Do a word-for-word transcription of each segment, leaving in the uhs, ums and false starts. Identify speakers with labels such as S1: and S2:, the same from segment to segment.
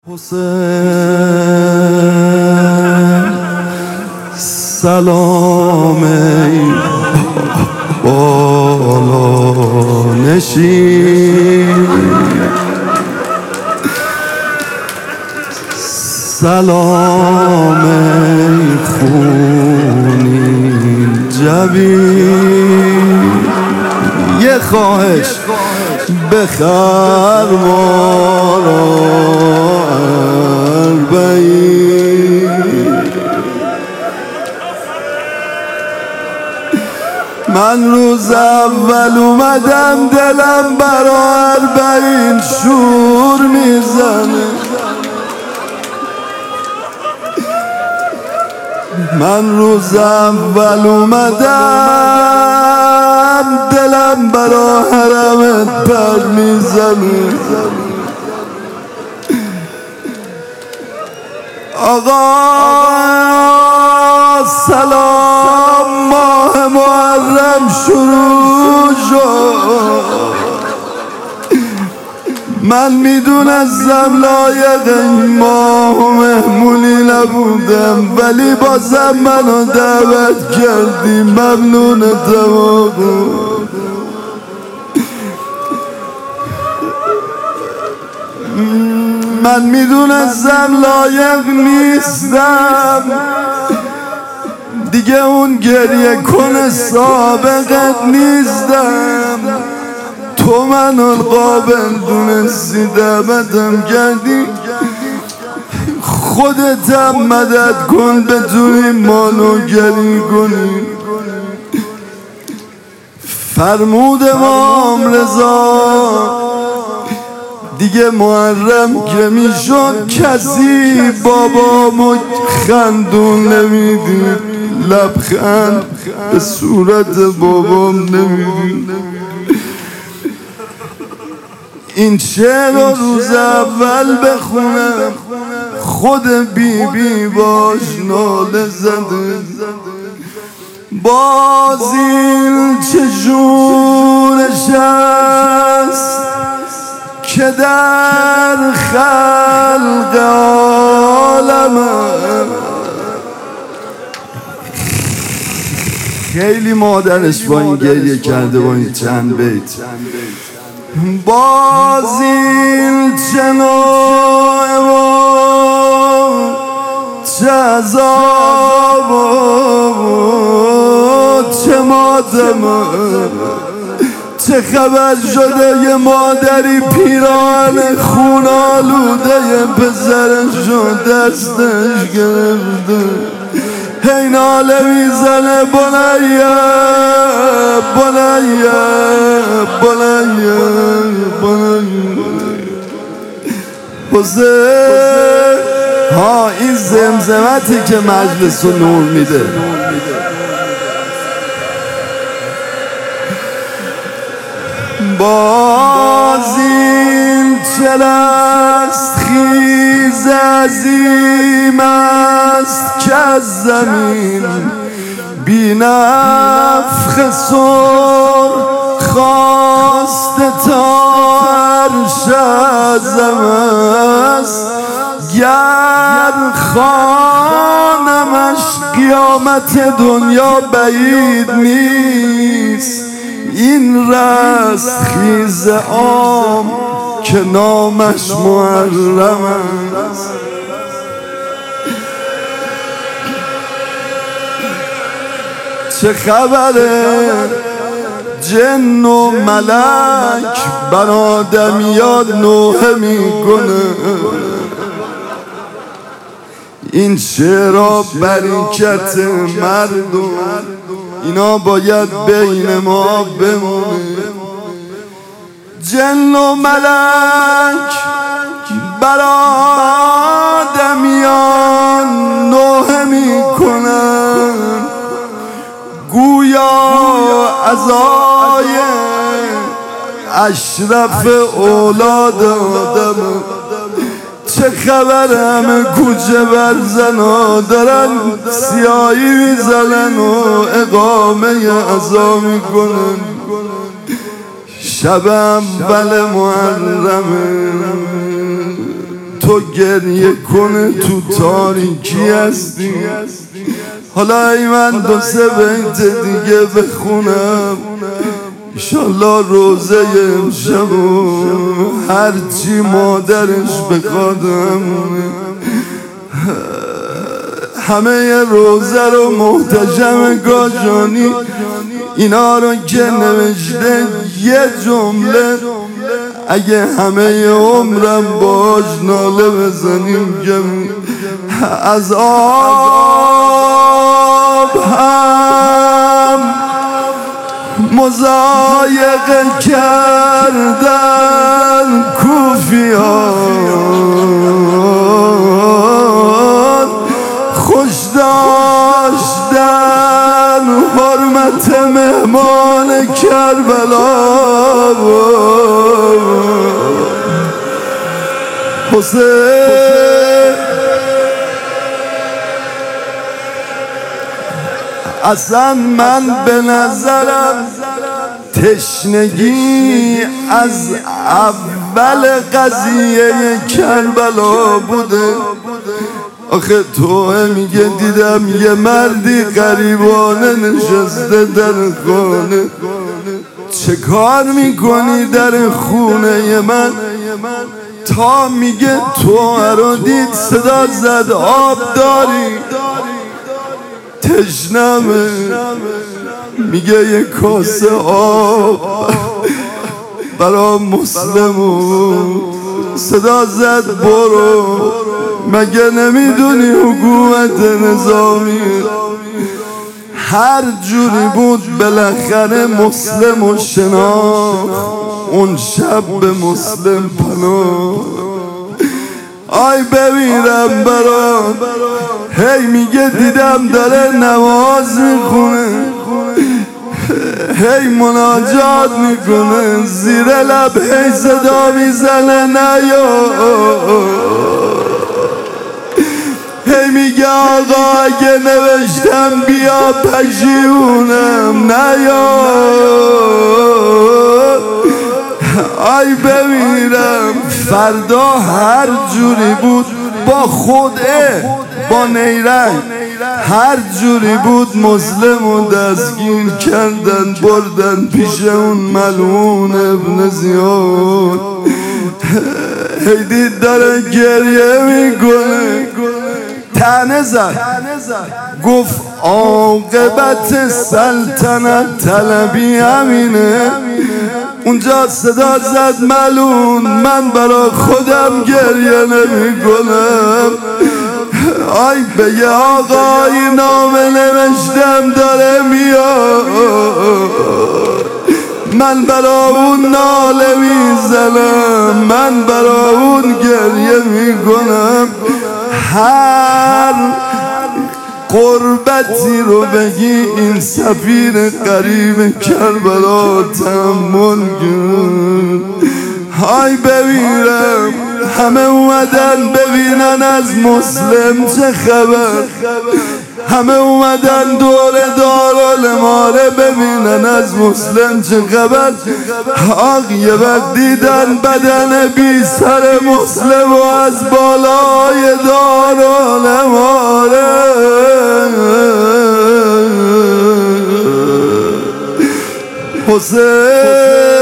S1: حسین سلام ای بالا نشین، سلام ای خونین جبین. یه خواهش بخر ما را اربعین. من روز اول اومدم دلم برا اربعین شور میزنه. من روز اول اومدم دلم برا حرمت پر میزنه. آقا سلام، ماه محرم شروع شد. من میدونستم لایق این ماه و مهمونی نبودم، ولی بازم منو دعوت کردی، ممنونتم آقا. من میدونستم لایق نیستم دیگه، اون گریه کن سابقت نیستم. تو منو قابل دونستی، دعوتم کردی، خودتم مدد کن بتونی مالوگری کنی. فرمود امام رضا دیگه محرم که میشد کسی بابامو خندون نمیدید، لبخند به صورت بابام نمیدید. این شعر رو روز اول بخونم، خود بی بی باش ناله زده. باز این چجورش است که در خلق عالمه. خیلی مادرش با این گریه کرده با این چند بیت. باز این چه نوع و چه عذاب و چه ماتمه. چه خبر شده یه مادری پیران خون آلوده یه پسرش رو دستش گرفته، هی ناله میزنه بنیه بنیه بنیه بنیه. حسین ها، این زمزمتی که مجلس رو نور میده. باز این چلست خیز عظیم است که از زمین بی نفخ سر خواست تا عرش اعظم است. گر خوانمش قیامت دنیا بعید نیست. این رستخیز عام که نامش محرم است. چه خبره جن و ملک بر آدمیان نوحه میکنه. این شعرها برکت مردم، اینا باید بین ما بمونه. جن و ملک بر آدمیان نوحه میکنن، گویا عزای اشرف اولاد آدم. چه خبر همه کوچه برزنا دارن سیاهی میزنن و اقامه عزا میکنن. شب اول محرمه، تو تو گریه کنه تو تاریکی هستی. حالا ای من دو سه بیت دیگه بخونم ایشالله روزه امشب و هرچی مادرش بخوادم. همه روزه رو محتشم گاجانی اینا رو که نوشته یه جمله اگه همه عمرم باش ناله بزنیم که از آب هم مضایقه کردن کوفیان، خوش داشتن حرمت مهمان کربلا. حسین اصلا من به نظرم تشنگی از اول قضیه کربلا بوده. آخه تو میگه دیدم یه مردی غریبانه نشسته در خانه، چه کار میکنی در خونه من؟ تا میگه تو رو دید صدا زد آب داری؟ تشنمه. میگه یه کاسه آب برا مسلمون. صدا زد برو، مگه نمیدونی حکومت نظامی؟ هر جوری بود بالاخره مسلم و شناخت، اون شب به مسلم پناه. آی بمیرم برام، هی میگه دیدم داره نماز میخونه، هی مناجات میکنه، زیر لب هی صدا میزنه نیا. هی میگه آقا اگه نوشتم بیا پشیمونم نیا. آی بمیرم. فردا هر جوری بود با خوده با نیرنگ هر جوری بود مسلم و دستگیر کردن بردن پیش اون ملعون ابن زیاد. هی دید داره گریه میکنه، طعنه زد، گفت عاقبت سلطنت طلبی همینه. اونجا صدا زد ملعون من برا خودم گریه نمی کنم. آی بگه آقا این نامه نوشتم داره میاد، من برا اون ناله میزنم، من برا اون گریه میکنم. هر قربتی رو بگی این سفیر قریب کربلا تحمل کن. های بمیرم. همه اومدن ببینن از مسلم چه خبر، همه اومدن دور دارالماره ببینن از مسلم چه خبر. آق یه وقت دیدن بدن بی سر مسلم و از بالای دارالماره. حسین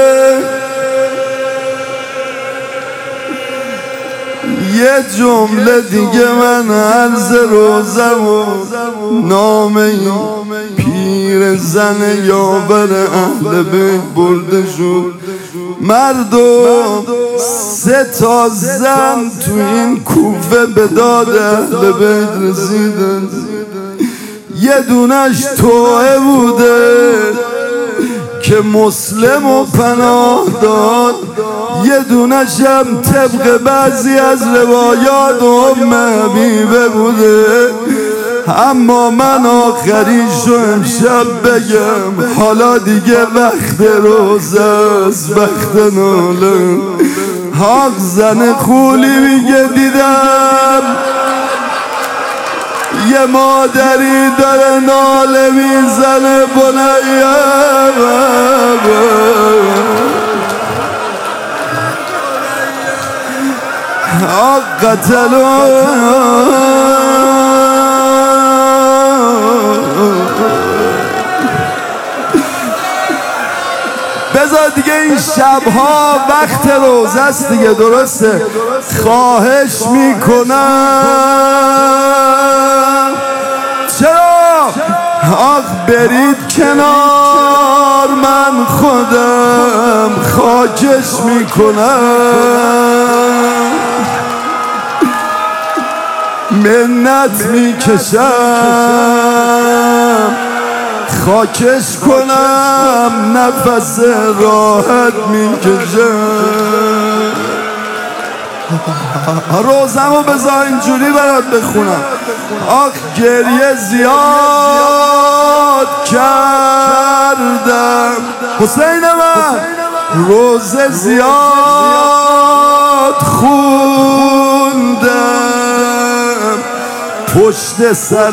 S1: یه جمله دیگه من عرض روزم و نامه پیر زن یاور اهل بیت برده شد. مردم سه تا زن تو این کوفه به داد اهل بیت رسیدن. یه دونش توعه بوده که مسلم و پناه داد، یه دونش هم طبق بعضی از روایات ام حبیبه بوده. اما من آخریشو امشب بگم، حالا دیگه وقت روزه است، وقت ناله. حق زن خولی میگه دیدم یه مادری داره ناله میزنه بنیم، قتلوا بذار دیگه این شبها وقت روزه است دیگه، درسته؟ خواهش میکنم چرا آخ برید کنار، من خودم خاکش میکنم، منت میکشم خاکش کنم، نفس راحت میکشم. روزمو بذار اینجوری برات بخونم. آخ گریه زیاد کردم حسین من، روزه زیاد خوندم، پشت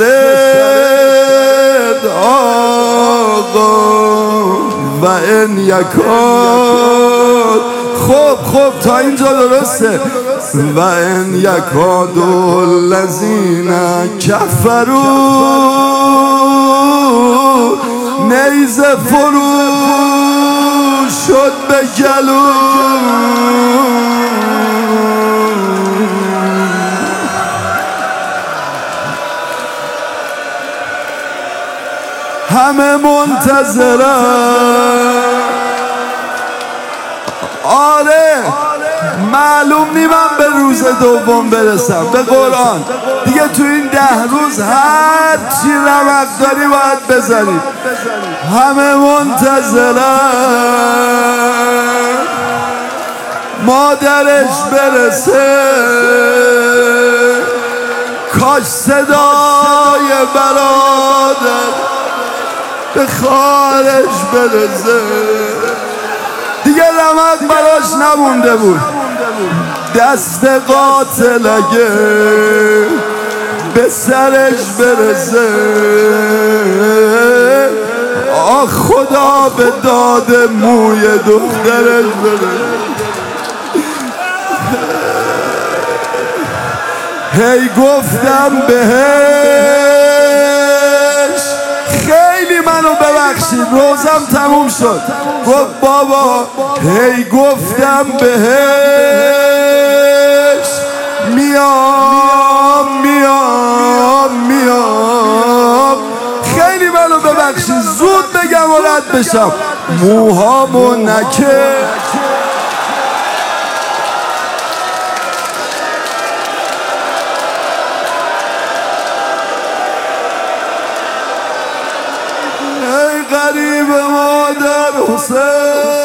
S1: سرت آقا و این یکاد. خب خب تا اینجا درسته. و این یکاد الذین کفروا نیزه فرو شد به گلو، همه منتظرم. آره معلوم نی من به روز دوم برسم به قرآن دیگه. تو این ده روز هر چی رمق داری باید بذاری. همه منتظرم مادرش برسه، کاش صدای برادر به خواهرش برسه. دیگه رمق براش نمونده بود. دست قاتل اگه به سرش برسه، آه خدا به داد موی دخترش برسه. هی گفتم بهش خیلی منو ببخشید، روزم تموم شد. گفت بابا هی گفتم بهش میام میام میام، خیلی منو ببخشید، زود بگم و رد بشم. موهامو نکه غریب مادر حسین.